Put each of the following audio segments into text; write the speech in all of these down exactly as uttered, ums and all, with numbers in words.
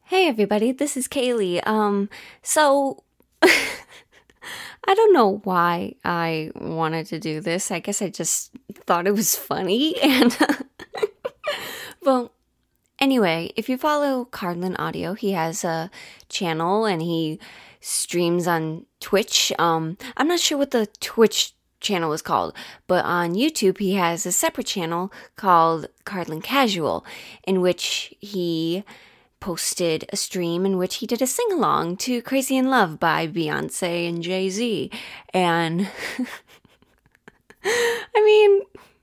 Hey everybody, this is Kaylee. Um, so I don't know why I wanted to do this. I guess I just thought it was funny and well, anyway, if you follow Cardland Audio, he has a channel and he streams on Twitch. Um, I'm not sure what the Twitch channel is called, but on YouTube he has a separate channel called Cardland Casual, in which he posted a stream in which he did a sing-along to Crazy in Love by Beyonce and Jay-Z. And I mean,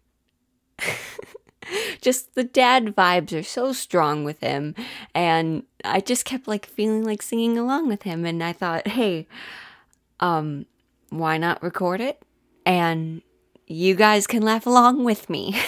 just the dad vibes are so strong with him, and I just kept like feeling like singing along with him, and I thought, hey, um, why not record it? And you guys can laugh along with me.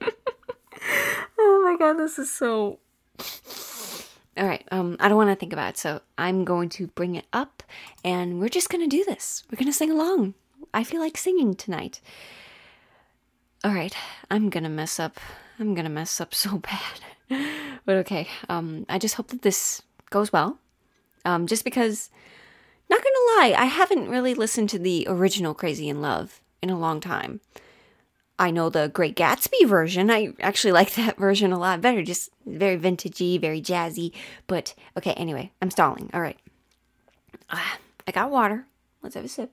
Oh my god, this is so... All right, um, I don't want to think about it, so I'm going to bring it up, and we're just going to do this. We're going to sing along. I feel like singing tonight. All right, I'm going to mess up. I'm going to mess up so bad. But okay, um, I just hope that this goes well. Um, just because, not going to lie, I haven't really listened to the original Crazy in Love in a long time. I know the Great Gatsby version. I actually like that version a lot better. Just very vintagey, very jazzy. But, okay, anyway, I'm stalling. All right. Uh, I got water. Let's have a sip.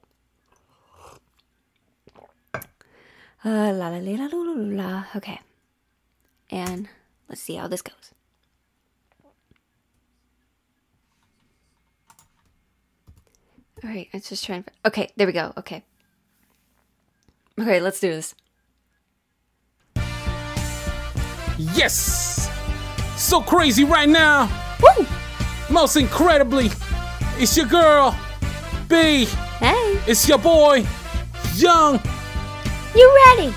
Uh, la la la la la la la. Okay. And let's see how this goes. All right, I'm just trying to... Okay, there we go. Okay. Okay, let's do this. Yes! So crazy right now! Woo! Most incredibly, it's your girl, B. Hey! It's your boy, Young. You ready?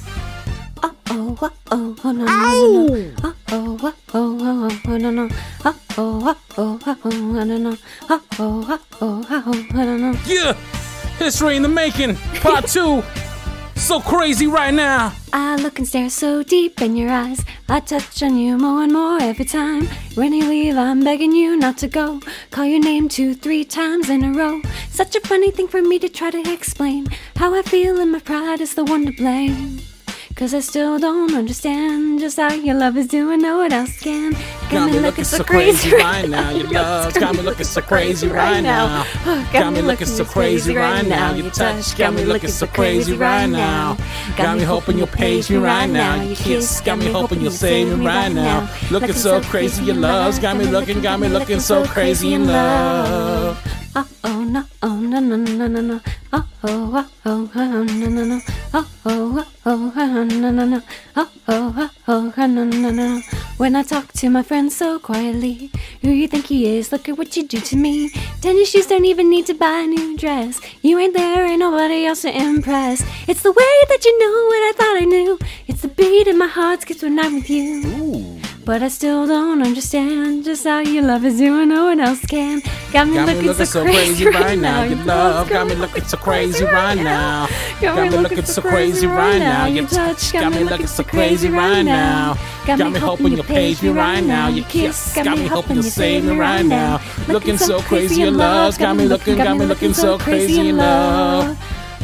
Uh-oh, uh-oh, oh, no, no, no, no. Uh-oh, uh-oh, oh, oh, no, no. Uh-oh, uh-oh, uh-oh, no, no. Uh-oh, uh-oh, uh-oh, no, no. Yeah! History in the making, part two. So crazy right now. I look and stare so deep in your eyes. I touch on you more and more every time. When you leave, I'm begging you not to go. Call your name two, three times in a row. Such a funny thing for me to try to explain. How I feel and my pride is the one to blame. Cause I still don't understand just how your love is doing, no one else can. Got, got me looking so crazy right now. Your love got me looking so crazy right now. Got me looking so crazy right now. Your touch got me looking so crazy right now. Got me hoping you'll page me right now. Your kiss got me hoping you'll save me right now. Looking so crazy, your love's got me looking, got me looking so crazy in love. Oh oh no oh no no no no no oh oh oh oh no no no oh oh oh oh no no no oh oh oh oh no no no. When I talk to my friends so quietly, who you think he is? Look at what you do to me. Tennis shoes don't even need to buy a new dress. You ain't there, ain't nobody else to impress. It's the way that you know what I thought I knew. It's the beat in my heart skips when I'm with you. Ooh. But I still don't understand just how your love is doing, no one else can. Got me, got looking, me looking so, so crazy right now. Your love got me looking so crazy right now. Got me looking so crazy right now. Your touch got me looking so crazy right now. Got me hoping you'll page me right now. Your kiss got me hoping you'll save me right now. Looking so crazy, your love's got me looking, got me looking so crazy in love.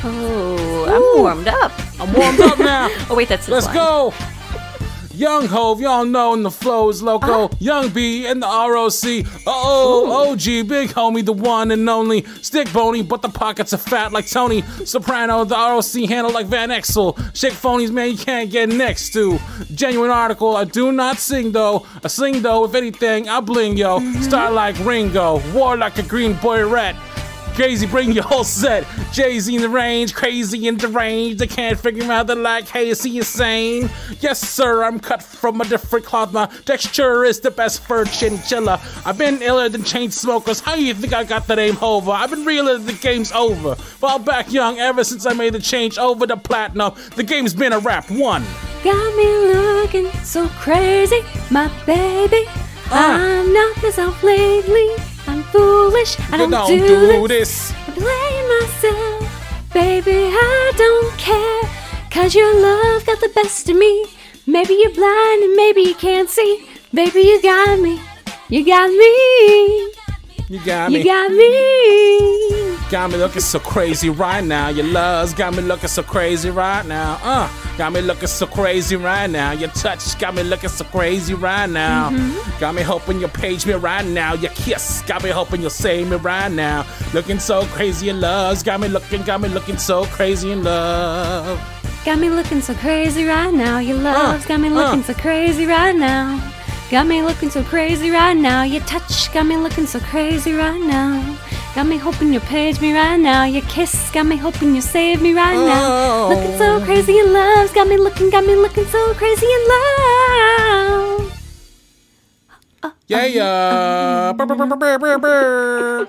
Oh, I'm warmed up. I'm warmed up now. Oh wait, that's Let's go. Young Hove, y'all know, and the flow is loco. Uh, Young B and the R O C. Uh-oh, O G, big homie, the one and only. Stick bony, but the pockets are fat like Tony Soprano. The R O C handle like Van Exel. Shake phonies, man, you can't get next to. Genuine article, I do not sing though. I sing though, if anything, I bling yo. Mm-hmm. Star like Ringo, war like a green boy rat. Crazy, bring your whole set. Jay-Z in the range, crazy and deranged. They can't figure out, they're like, hey, is he insane? Yes, sir, I'm cut from a different cloth. My texture is the best for chinchilla. I've been iller than chain smokers. How you think I got the name Hova? I've been realer than the game's over. Well, back young, ever since I made the change over to platinum, the game's been a rap one. Got me looking so crazy, my baby. Uh. I'm not myself lately. I'm foolish, I don't, don't do, do this. this. I blame myself, baby, I don't care. Cause your love got the best of me. Maybe you're blind and maybe you can't see. Baby, you got me. You got me. You got me. You got me. Got me looking so crazy right now. Your love's got me looking so crazy right now. Uh, got me looking so crazy right now. Your touch got me looking so crazy right now. Mm-hmm. Got me hoping you'll page me right now. Your kiss got me hoping you'll save me right now. Looking so crazy in love. Got me looking, got me looking so crazy in love. Got me looking so crazy right now. Your love's Uh, got me looking uh. so crazy right now. Got me looking so crazy right now. Your touch got me looking so crazy right now. Got me hoping you'll page me right now. Your kiss got me hoping you'll save me right now. Oh. Looking so crazy in love. Got me looking, got me looking so crazy in love. Yeah, yeah. Brr, brr, brr, brr, brr, brr.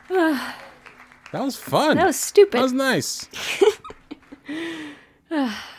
That was fun. That was stupid. That was nice.